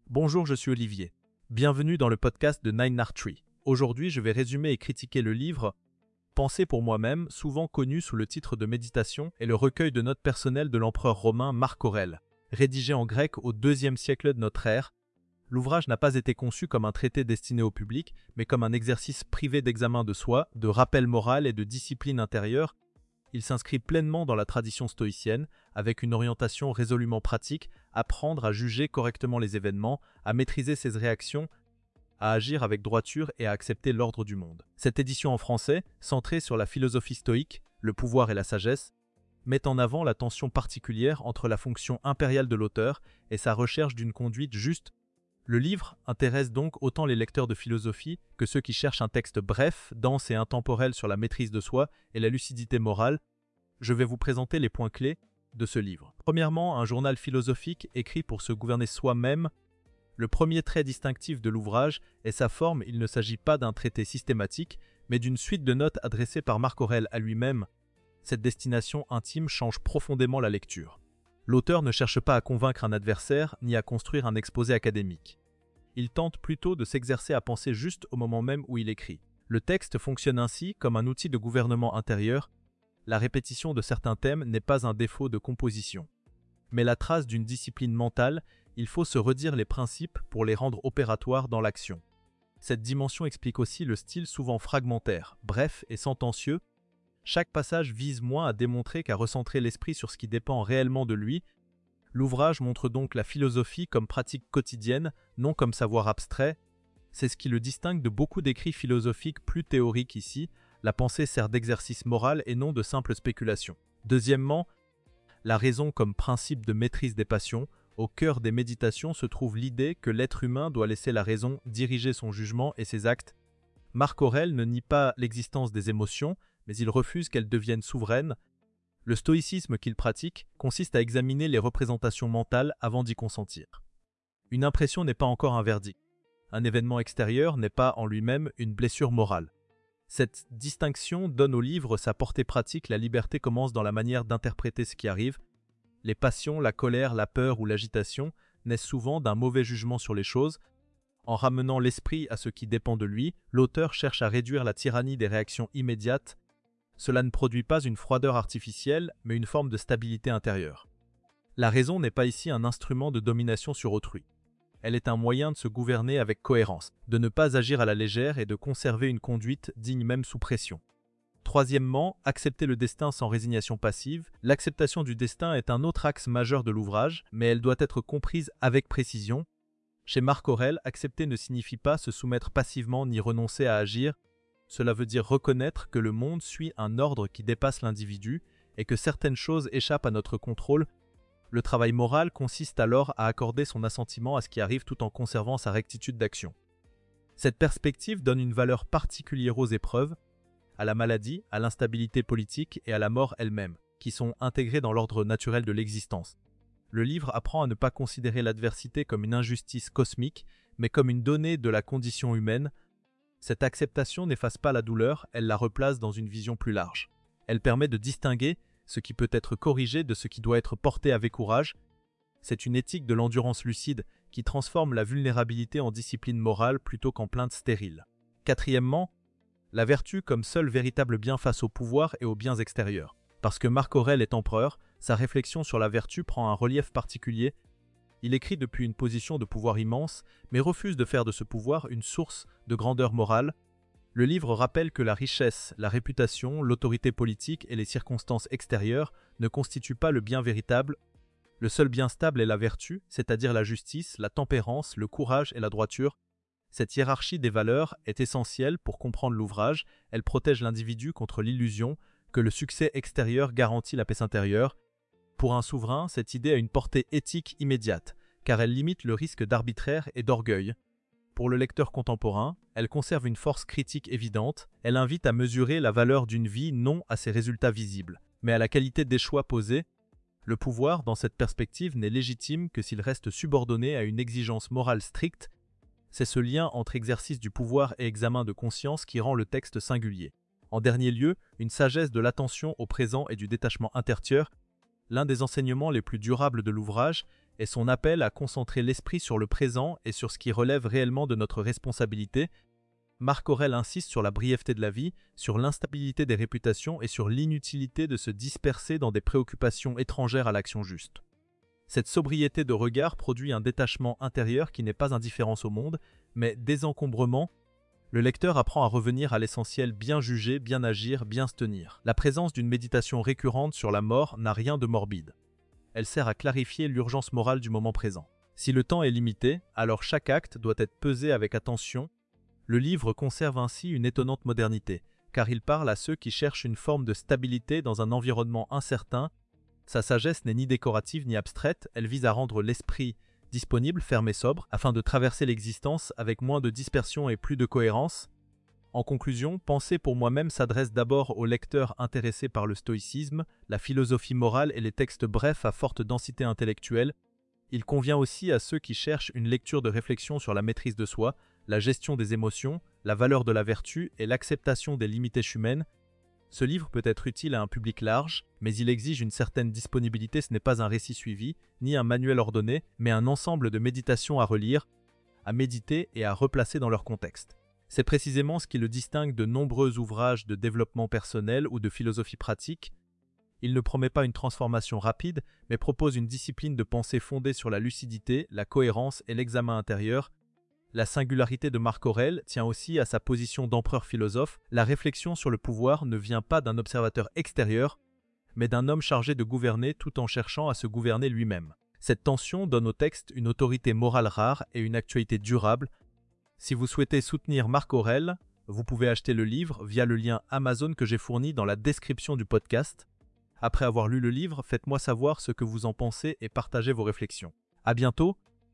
Bonjour, je suis Olivier. Bienvenue dans le podcast de Nine Art Tree. Aujourd'hui, je vais résumer et critiquer le livre Penser pour moi-même, souvent connu sous le titre de Méditation, et le recueil de notes personnelles de l'empereur romain Marc Aurèle. Rédigé en grec au IIe siècle de notre ère, l'ouvrage n'a pas été conçu comme un traité destiné au public, mais comme un exercice privé d'examen de soi, de rappel moral et de discipline intérieure. Il s'inscrit pleinement dans la tradition stoïcienne, avec une orientation résolument pratique, apprendre à juger correctement les événements, à maîtriser ses réactions, à agir avec droiture et à accepter l'ordre du monde. Cette édition en français, centrée sur la philosophie stoïque, le pouvoir et la sagesse, met en avant la tension particulière entre la fonction impériale de l'auteur et sa recherche d'une conduite juste. Le livre intéresse donc autant les lecteurs de philosophie que ceux qui cherchent un texte bref, dense et intemporel sur la maîtrise de soi et la lucidité morale. Je vais vous présenter les points clés de ce livre. Premièrement, un journal philosophique écrit pour se gouverner soi-même. Le premier trait distinctif de l'ouvrage est sa forme. Il ne s'agit pas d'un traité systématique, mais d'une suite de notes adressées par Marc Aurèle à lui-même. Cette destination intime change profondément la lecture. L'auteur ne cherche pas à convaincre un adversaire, ni à construire un exposé académique. Il tente plutôt de s'exercer à penser juste au moment même où il écrit. Le texte fonctionne ainsi comme un outil de gouvernement intérieur. La répétition de certains thèmes n'est pas un défaut de composition, mais la trace d'une discipline mentale. Il faut se redire les principes pour les rendre opératoires dans l'action. Cette dimension explique aussi le style souvent fragmentaire, bref et sentencieux. Chaque passage vise moins à démontrer qu'à recentrer l'esprit sur ce qui dépend réellement de lui. L'ouvrage montre donc la philosophie comme pratique quotidienne, non comme savoir abstrait. C'est ce qui le distingue de beaucoup d'écrits philosophiques plus théoriques ici. La pensée sert d'exercice moral et non de simple spéculation. Deuxièmement, la raison comme principe de maîtrise des passions. Au cœur des méditations se trouve l'idée que l'être humain doit laisser la raison diriger son jugement et ses actes. Marc Aurèle ne nie pas l'existence des émotions, mais il refuse qu'elles deviennent souveraines. Le stoïcisme qu'il pratique consiste à examiner les représentations mentales avant d'y consentir. Une impression n'est pas encore un verdict. Un événement extérieur n'est pas en lui-même une blessure morale. Cette distinction donne au livre sa portée pratique. La liberté commence dans la manière d'interpréter ce qui arrive. Les passions, la colère, la peur ou l'agitation naissent souvent d'un mauvais jugement sur les choses. En ramenant l'esprit à ce qui dépend de lui, l'auteur cherche à réduire la tyrannie des réactions immédiates. Cela ne produit pas une froideur artificielle, mais une forme de stabilité intérieure. La raison n'est pas ici un instrument de domination sur autrui. Elle est un moyen de se gouverner avec cohérence, de ne pas agir à la légère et de conserver une conduite digne même sous pression. Troisièmement, accepter le destin sans résignation passive. L'acceptation du destin est un autre axe majeur de l'ouvrage, mais elle doit être comprise avec précision. Chez Marc Aurèle, accepter ne signifie pas se soumettre passivement ni renoncer à agir. Cela veut dire reconnaître que le monde suit un ordre qui dépasse l'individu et que certaines choses échappent à notre contrôle. Le travail moral consiste alors à accorder son assentiment à ce qui arrive tout en conservant sa rectitude d'action. Cette perspective donne une valeur particulière aux épreuves, à la maladie, à l'instabilité politique et à la mort elle-même, qui sont intégrées dans l'ordre naturel de l'existence. Le livre apprend à ne pas considérer l'adversité comme une injustice cosmique, mais comme une donnée de la condition humaine. Cette acceptation n'efface pas la douleur, elle la replace dans une vision plus large. Elle permet de distinguer ce qui peut être corrigé de ce qui doit être porté avec courage. C'est une éthique de l'endurance lucide qui transforme la vulnérabilité en discipline morale plutôt qu'en plainte stérile. Quatrièmement, la vertu comme seul véritable bien face au pouvoir et aux biens extérieurs. Parce que Marc Aurèle est empereur, sa réflexion sur la vertu prend un relief particulier. Il écrit depuis une position de pouvoir immense, mais refuse de faire de ce pouvoir une source de grandeur morale. Le livre rappelle que la richesse, la réputation, l'autorité politique et les circonstances extérieures ne constituent pas le bien véritable. Le seul bien stable est la vertu, c'est-à-dire la justice, la tempérance, le courage et la droiture. Cette hiérarchie des valeurs est essentielle pour comprendre l'ouvrage. Elle protège l'individu contre l'illusion que le succès extérieur garantit la paix intérieure. Pour un souverain, cette idée a une portée éthique immédiate, car elle limite le risque d'arbitraire et d'orgueil. Pour le lecteur contemporain, elle conserve une force critique évidente. Elle invite à mesurer la valeur d'une vie non à ses résultats visibles, mais à la qualité des choix posés. Le pouvoir, dans cette perspective, n'est légitime que s'il reste subordonné à une exigence morale stricte. C'est ce lien entre exercice du pouvoir et examen de conscience qui rend le texte singulier. En dernier lieu, une sagesse de l'attention au présent et du détachement intérieur. L'un des enseignements les plus durables de l'ouvrage est son appel à concentrer l'esprit sur le présent et sur ce qui relève réellement de notre responsabilité. Marc Aurèle insiste sur la brièveté de la vie, sur l'instabilité des réputations et sur l'inutilité de se disperser dans des préoccupations étrangères à l'action juste. Cette sobriété de regard produit un détachement intérieur qui n'est pas indifférence au monde, mais désencombrement. Le lecteur apprend à revenir à l'essentiel, bien juger, bien agir, bien se tenir. La présence d'une méditation récurrente sur la mort n'a rien de morbide. Elle sert à clarifier l'urgence morale du moment présent. Si le temps est limité, alors chaque acte doit être pesé avec attention. Le livre conserve ainsi une étonnante modernité, car il parle à ceux qui cherchent une forme de stabilité dans un environnement incertain. Sa sagesse n'est ni décorative ni abstraite, elle vise à rendre l'esprit disponible, ferme et sobre, afin de traverser l'existence avec moins de dispersion et plus de cohérence. En conclusion, Penser pour moi-même s'adresse d'abord aux lecteurs intéressés par le stoïcisme, la philosophie morale et les textes brefs à forte densité intellectuelle. Il convient aussi à ceux qui cherchent une lecture de réflexion sur la maîtrise de soi, la gestion des émotions, la valeur de la vertu et l'acceptation des limites humaines. Ce livre peut être utile à un public large, mais il exige une certaine disponibilité. Ce n'est pas un récit suivi, ni un manuel ordonné, mais un ensemble de méditations à relire, à méditer et à replacer dans leur contexte. C'est précisément ce qui le distingue de nombreux ouvrages de développement personnel ou de philosophie pratique. Il ne promet pas une transformation rapide, mais propose une discipline de pensée fondée sur la lucidité, la cohérence et l'examen intérieur. La singularité de Marc Aurèle tient aussi à sa position d'empereur philosophe. La réflexion sur le pouvoir ne vient pas d'un observateur extérieur, mais d'un homme chargé de gouverner tout en cherchant à se gouverner lui-même. Cette tension donne au texte une autorité morale rare et une actualité durable. Si vous souhaitez soutenir Marc Aurèle, vous pouvez acheter le livre via le lien Amazon que j'ai fourni dans la description du podcast. Après avoir lu le livre, faites-moi savoir ce que vous en pensez et partagez vos réflexions. À bientôt